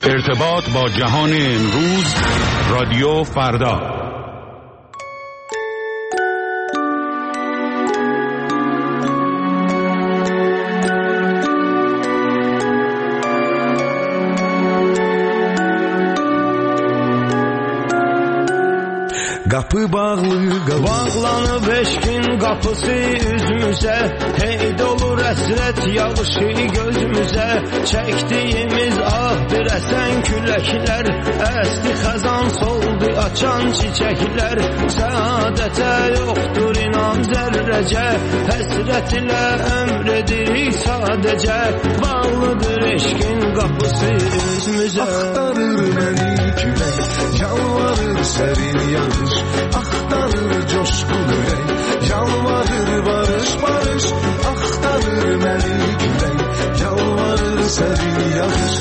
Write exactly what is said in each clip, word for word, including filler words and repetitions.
ارتباط با جهان امروز، رادیو فردا. Qapı bağlı, bağlanıb eşkin qapısı üzümüzə. Hey dolur əsrət yağışı gözümüzə. Çəkdiyimiz ah bir əsən küləklər, əsdi xəzan soldu açan çiçəklər. Səadətə yoxdur inan zərrəcə, həsrət ilə ömr edirik sadəcə. Bağlıdır eşkin qapısı üzümüzə. Axtarır məni külək, yalvarır sərin yağış. Axtarır coşqun ürək, yalvarır barış barış. Axtarır məni külək, yalvarır sərin yağış.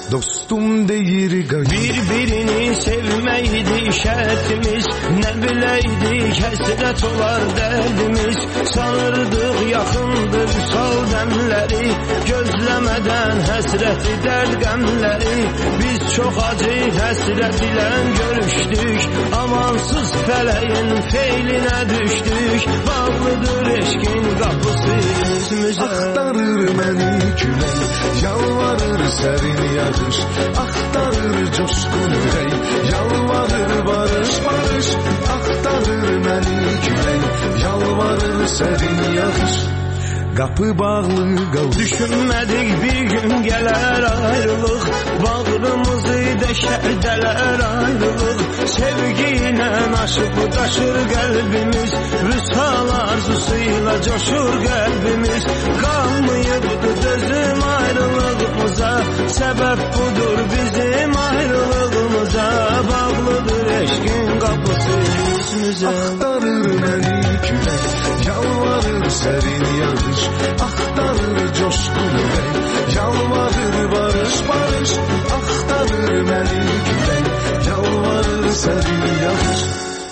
Dostum deyir qayı, bir-birini sevməkdi şərtimiz. Nə biləydik həsrət olar dərdimiz. Sanırdıq yaxındır sal dəmləri, gözləmədən həsrəti dərd qəmləri. Biz çox acı həsrət ilə görüşdük, amansız fələyin feylinə düşdük. Bağlıdır eşkin qapısı üzümüzə. Axtarır məni külək, yalvarır sərin yağış. Axtarır coşqun ürək, yalvarır barış barış. Axtarır məni külək, yalvarır sərin yağış. Qapı bağlı qaldı, düşünmədik bir gün gələr ayrılıq. Bağrımızı deşərdələr ayrılıq. Sevgi ilə aşıb daşır qəlbimiz, vüsal arzusuyla coşur qəlbimiz. Qalmayıbdı dözüm ayrılığımıza, səbəb budur bizim ayrılığımıza. Bağlıdır eşkin qapısı üzümüzə. Axtarır məni külək, yalvarır sərin yağış. Axtarır coşqun ürək, yalvarır barış barış. Axtarır məni külək, yalvarır sərin yağış.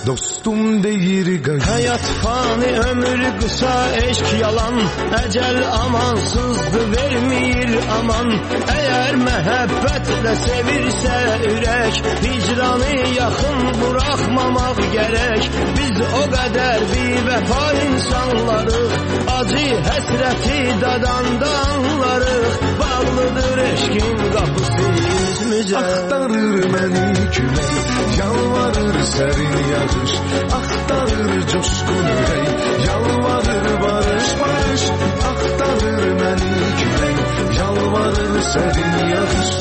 Dostum deyir qayı, həyat fani, ömür qısa, eşk yalan. Əcəl amansızdı, vermir aman. Əgər məhəbbətlə sevirsə ürək, hicranı yaxın buraxmamaq gərək. Biz o qədər bivəfa insanlarıq, acı həsrəti dadanda anlarıq. Bağlıdır eşkin qapısı üzümüzə. Axtarır məni külək, yalvarır sərin yağış. Axtarır coşqun ürək, yalvarır barış barış. Axtarır məni külək, yalvarır sərin yağış.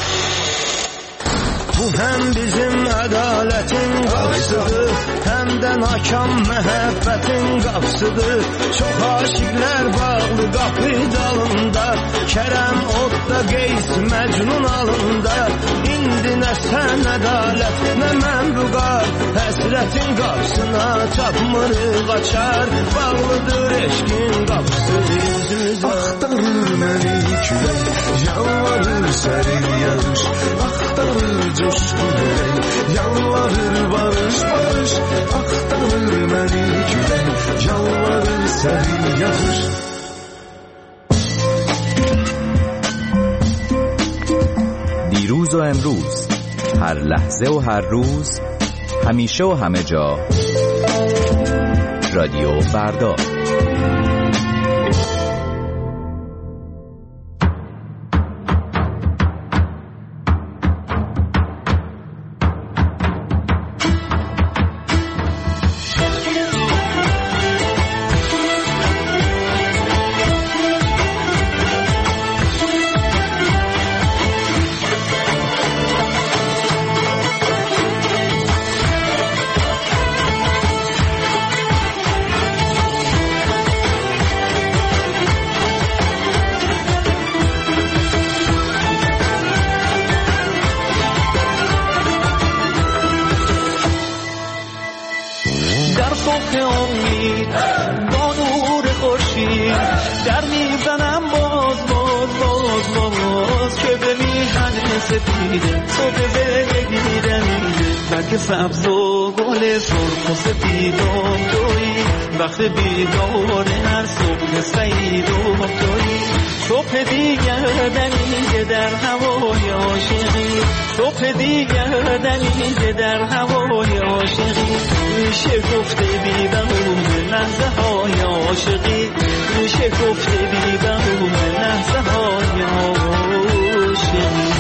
Bu həm bizim ədalətin qapısıdır, həm də nakam məhəbbətin qapısıdır. Çox aşiqlər bağlı qapı dalında, Kərəm odda Qeys Məcnun alında. İndi nə sən ədalət, nə mən bu qar, həsrətin qapısına tapmırıq açar. Bağlıdır eşkin qapısı üzümüzə. Axtarır məni külək, yalvarır sərin yağış. Axtarır coşqun ürək, yalvarır barış barış. Axtarır məni külək, yalvarır sərin yağış. دیروز و امروز، هر لحظه و هر روز، همیشه و همه جا، رادیو فردا. سبز و گل سرخ و سپیدم تویی، وقت بیدار هر صبح سعیدم تویی. صبح دیگر دمیده در هوای عاشقی، صبح دیگر دلیده در هوای عاشقی میشه گفته بی بهونه لحظه های عاشقی میشه گفته بی بهونه لحظه های عاشقی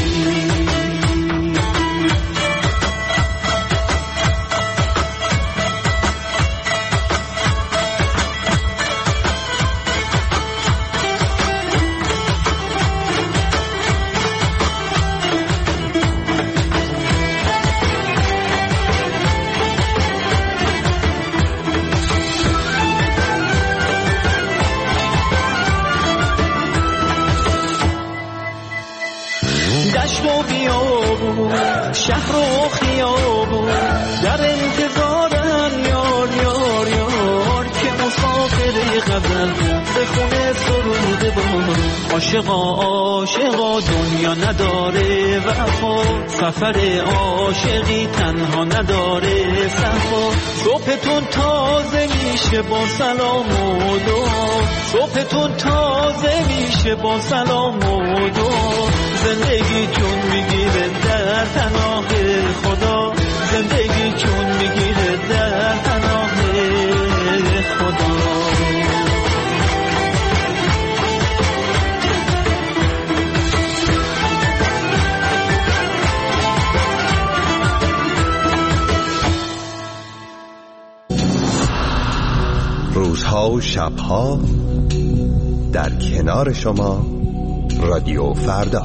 شهر و خیابون در انتظارن یار یار یار که مسافر غزل به خونه سرود بار عاشقا عاشقا دنیا نداره وفا سفر عاشقی تنها نداره صفا صبحتون تازه میشه با سلام و دعا صبحتون تازه میشه با سلام و دعا زندگی جون میگیره در پناه خدا زندگی جون میگیره در پناه خدا روزها و شبها در کنار شما رادیو فردا.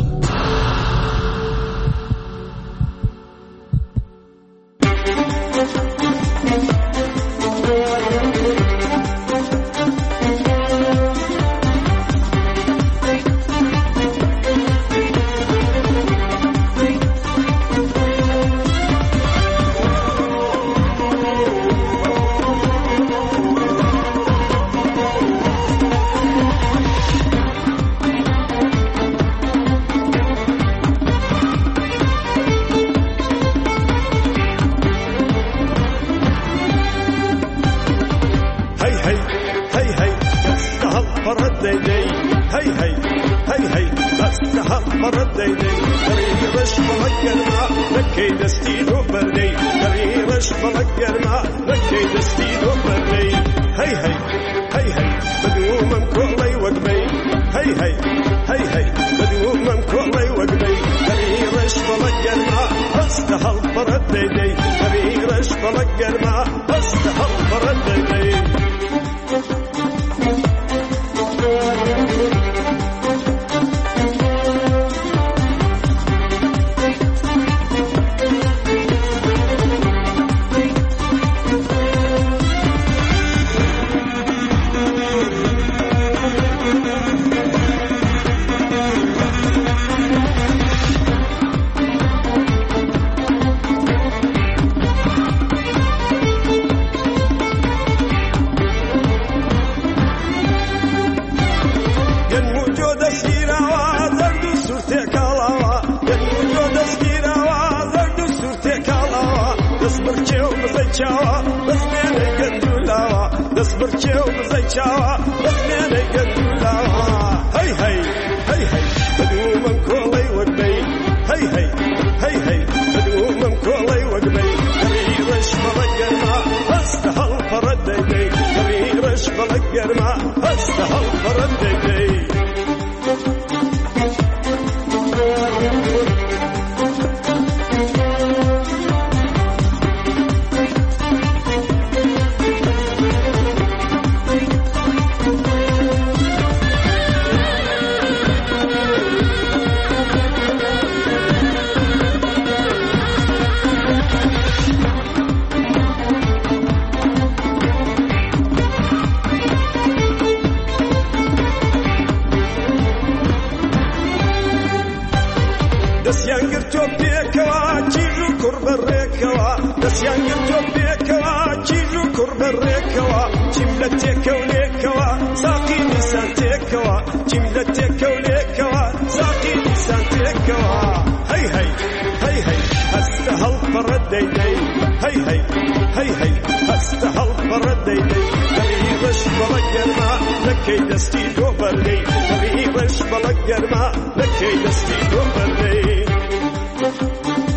دستی دو بردی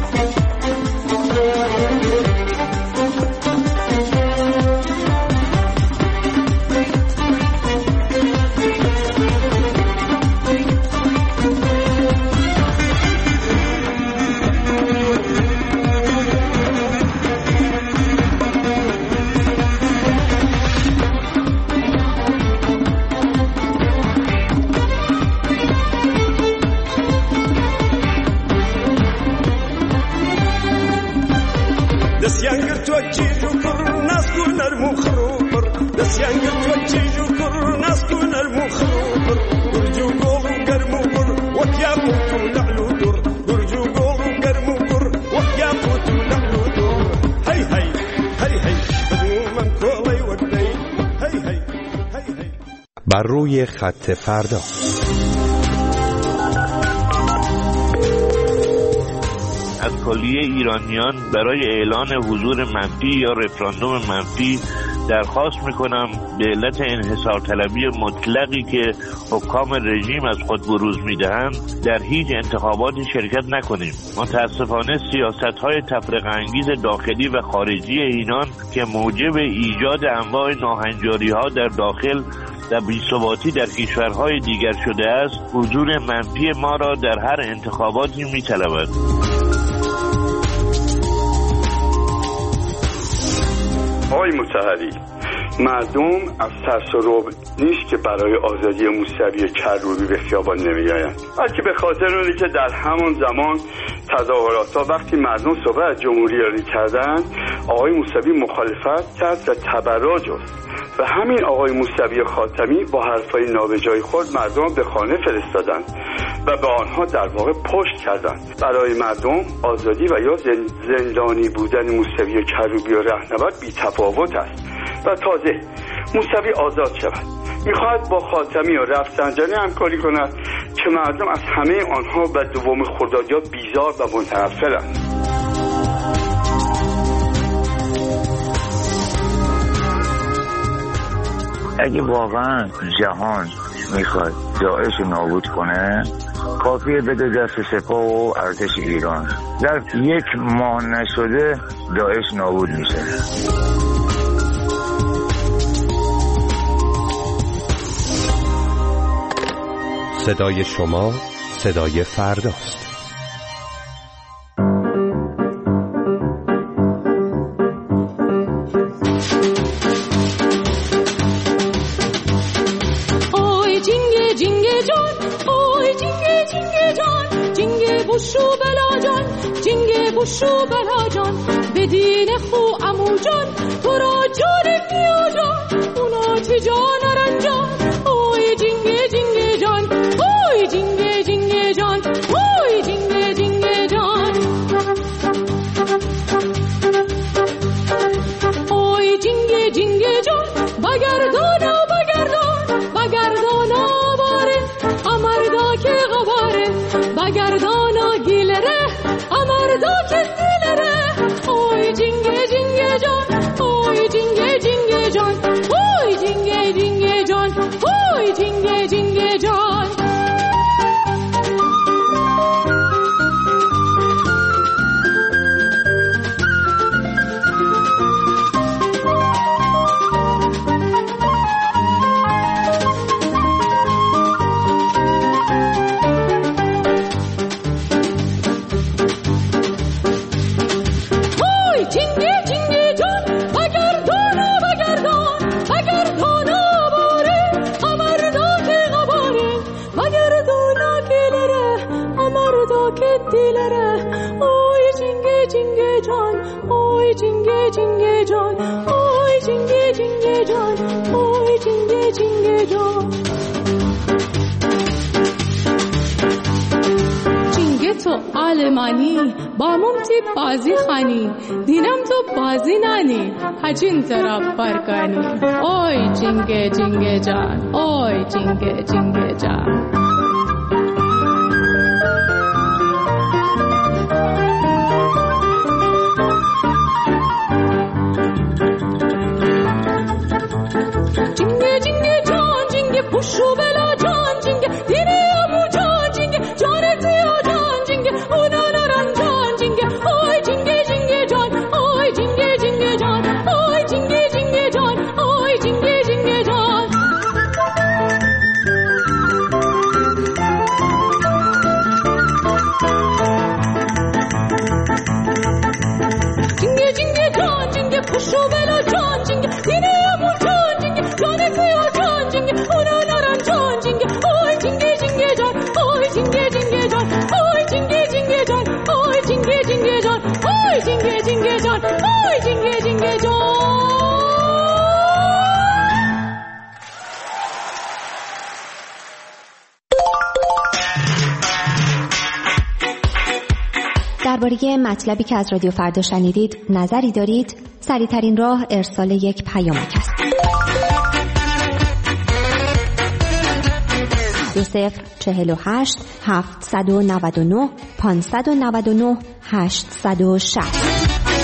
دستیانگر تو چیجو کر نسکو نرمو خروبر دستیانگر تو چیجو کر نسکو نرمو خروبر گرجو گولو گرمو گر وکیا موتو لعلو در گرجو گولو گرمو گر وکیا موتو لعلو در هی هی هی هی بدو من کولی وردی هی هی هی هی. بر روی خط فردا. از کلیه ایرانیان برای اعلان حضور منفی یا رفراندوم منفی درخواست میکنم به علت انحصار طلبی مطلقی که حکام رژیم از خود بروز میدهند در هیچ انتخاباتی شرکت نکنیم. متاسفانه سیاست‌های تفرقه انگیز داخلی و خارجی اینان که موجب ایجاد انواع ناهنجاری‌ها در داخل و بی‌ثباتی در کشورهای دیگر شده است، حضور منفی ما را در هر انتخاباتی می‌طلبد. آقای مطهری، مردم از ترس و رعب نیست که برای آزادی موسوی کروبی به خیابان نمی‌آیند، بلکه به خاطر اونی که در همان زمان تظاهرات‌ها وقتی مردم صحبت از جمهوری کردند، آقای موسوی مخالفت کرد و تبرع جست و همین آقای موسوی خاتمی با حرفای نابجای خود مردم به خانه فرستادند و به آنها در واقع پشت کردند. برای مردم آزادی و یا زندانی بودن موسوی کروبی و رهنورد بی تفاوت است و تازه موسوی آزاد شود میخواهد با خاتمی و رفسنجانی همکاری کند که مردم از همه آنها و دوم خردادیا بیزار و متنفرند. اگه واقعا جهان میخواد داعش رو نابود کنه، کافیه بده دست سپاه و ارتش ایران. در یک ماه نشده داعش نابود میشه. صدای شما صدای فرداست. بوشو بلا جان جنگ بوشو بلا جان بدین خو امو جان تو را جان بیا جان اونا چه جان رنجان اوی جنگ جنگ جان اوی جنگ جنگ جان اوی جنگ جنگ جان اوی جنگ جنگ جان بگردانا بگردان بگردانا باره امردا که غباره بگردانا گیلره امردا که سیلره اوی جنگ جنگ جان اوی جنگ جنگ جان اوی جنگ جنگ جان اوی جنگ جنگ جان آلمانی با ممتی بازی خانی دینم تو بازی نانی هچین طرف برکانی اوی جنگ جنگ جان اوی جنگ جنگ جان جنگ جنگ جان جنگ پوشو بلا جان جنگ دیری امو جان جنگ جان تیا جان جنگ اونا نران جان جنگ اوی جنگ جنگ جان اوی جنگ جنگ جان اوی جنگ جنگ جان اوی جنگ جنگ جان درباره مطلبی که از رادیو فردا شنیدید نظری دارید؟ سریع‌ترین راه ارسال یک پیامک است. دو صفر چهل و هشت هفتصد و نود و نه پانصد و نود و نه هشتصد و شصت.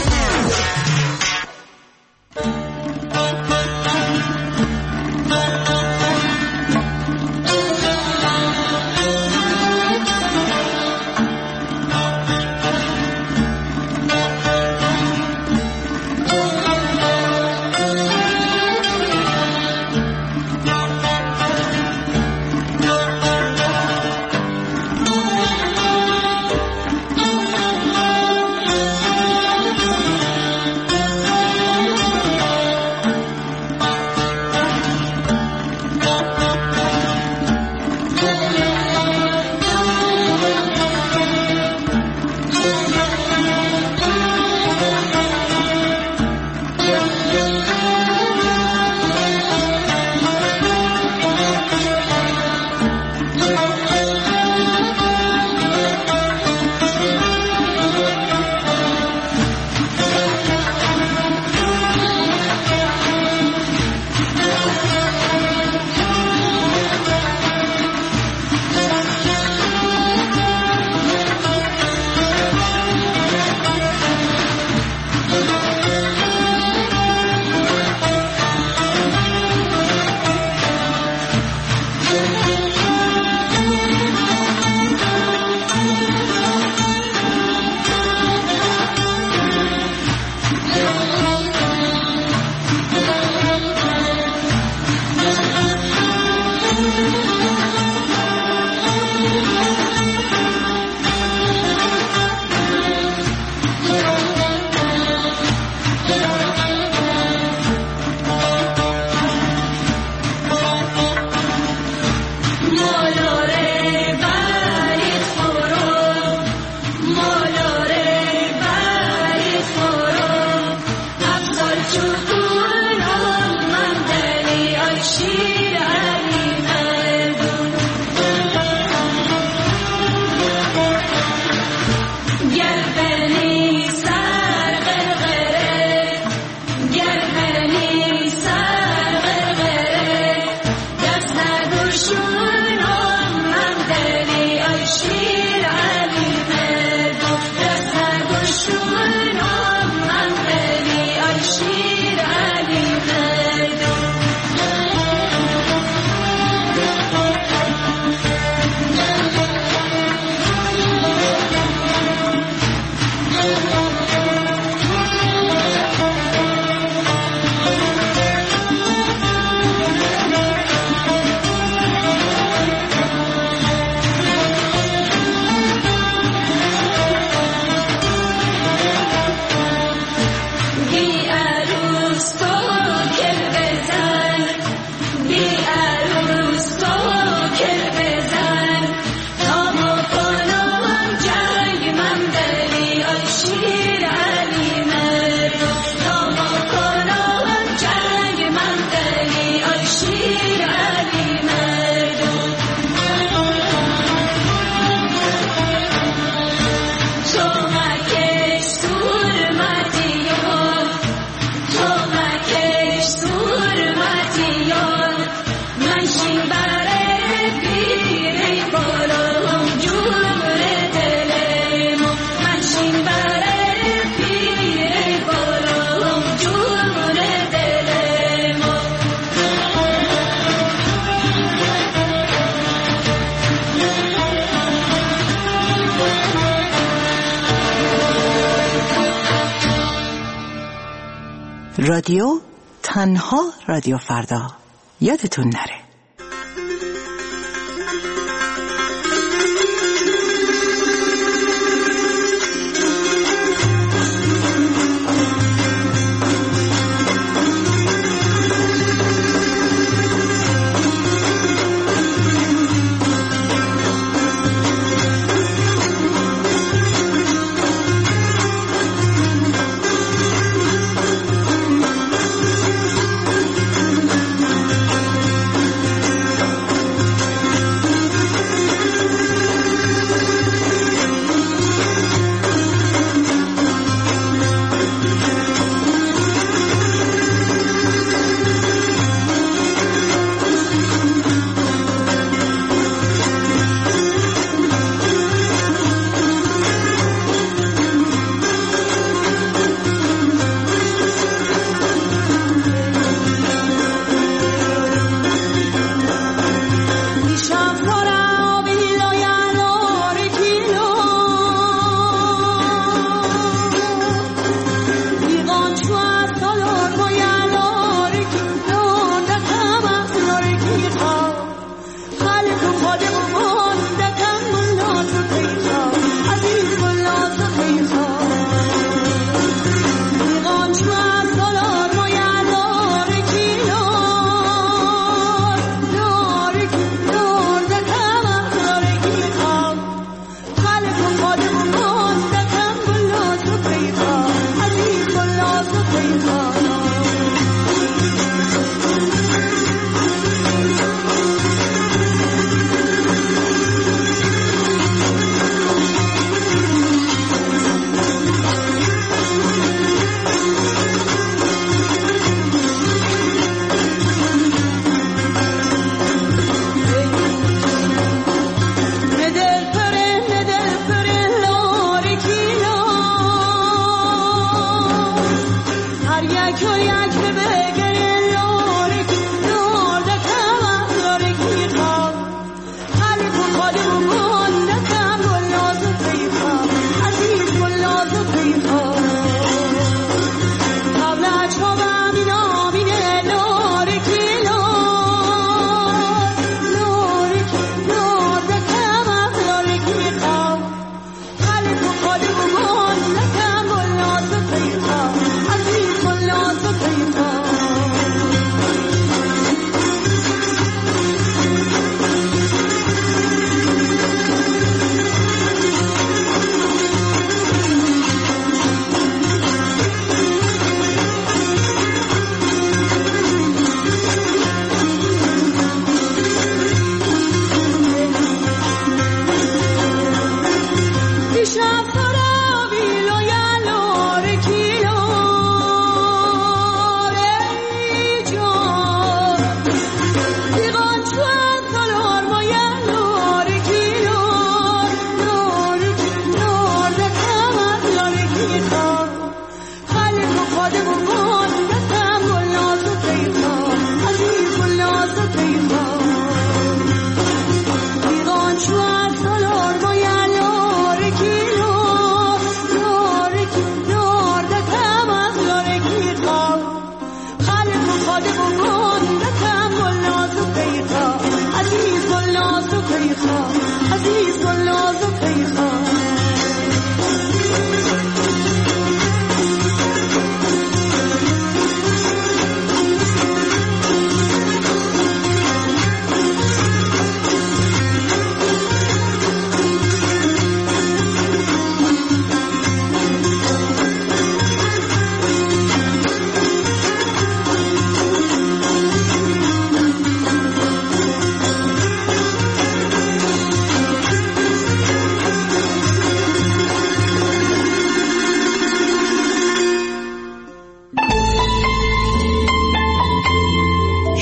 رادیو تنها رادیو فردا، یادتون نره.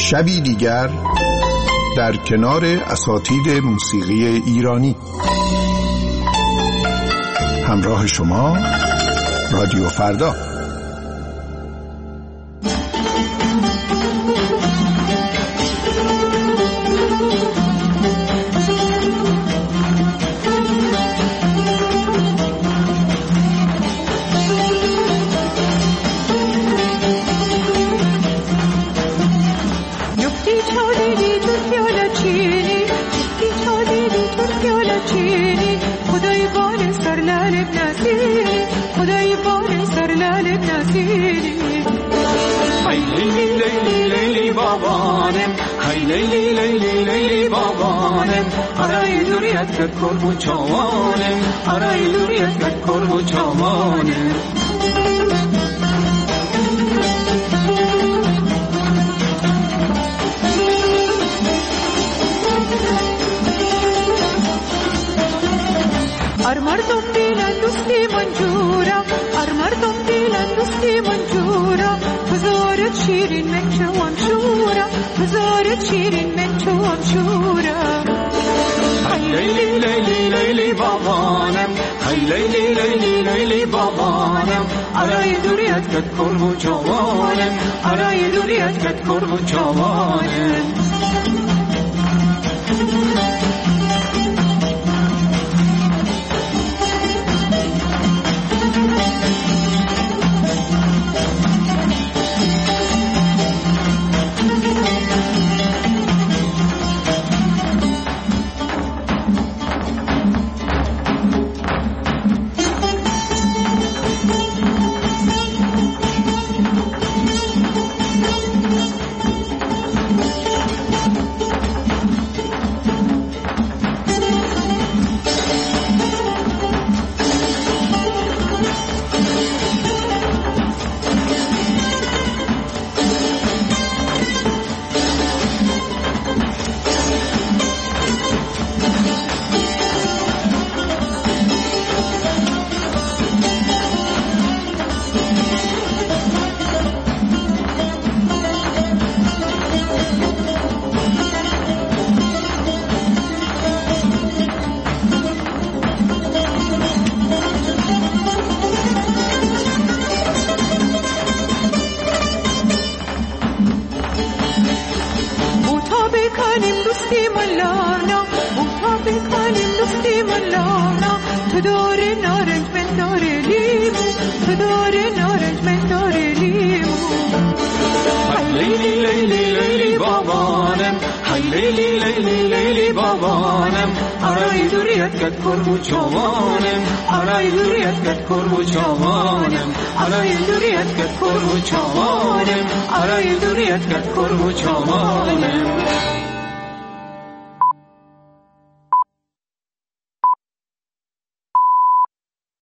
شبی دیگر در کنار اساتید موسیقی ایرانی. همراه شما رادیو فردا. لیلی لیلی لیلی بابانم آرای دوریت کد کربو چوانم آرای دوریت کد کربو چوانم ار مردم دیلن دوستی منجورا ار مردم دیلن دوستی منجورا بزارت شیرین من چوام شورا بزارت شیرین من چوام شورا لیلی لیلی لیلی بابانم های لیلی لیلی لیلی بابانم آرای دوریت کد کربو چوانم آرای دوریت کد کربو چوانم کربو چوانم آرای دوریت کد کربو چوانم آرای دوریت کد کربو چوانم آرای دوریت کد کربو چوانم